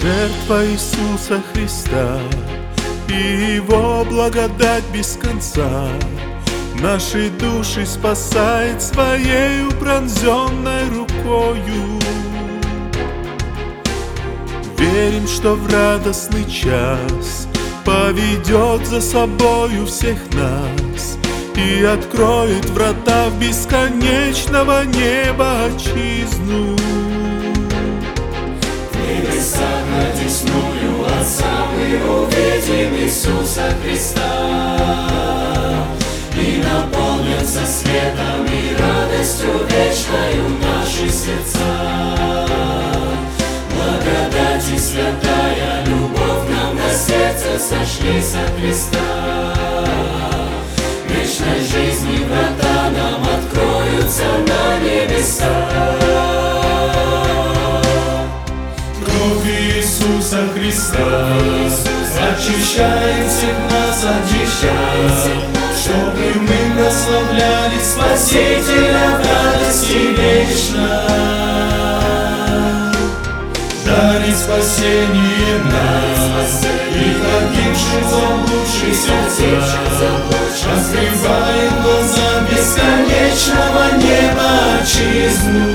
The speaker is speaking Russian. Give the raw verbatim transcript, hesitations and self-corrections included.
Жертва Иисуса Христа и Его благодать без конца наши души спасает Своею пронзенной рукою. Верим, что в радостный час поведет за собою всех нас и откроет врата в бесконечного неба отчизну. В небесах одесную Отца мы увидим Иисуса Христа, и наполнятся светом и радостью вечною наши сердца. Благодать и святая любовь нам на сердце сошли со Христа. Вечной жизни врата нам откроются на небесах. Кровь Иисуса Христа очищает всех нас от греха, чтобы мы прославляли Спасителя в радости вечной. Дарит спасение нас и погибших заблудших сердца, открывает глаза бесконечного неба отчизну.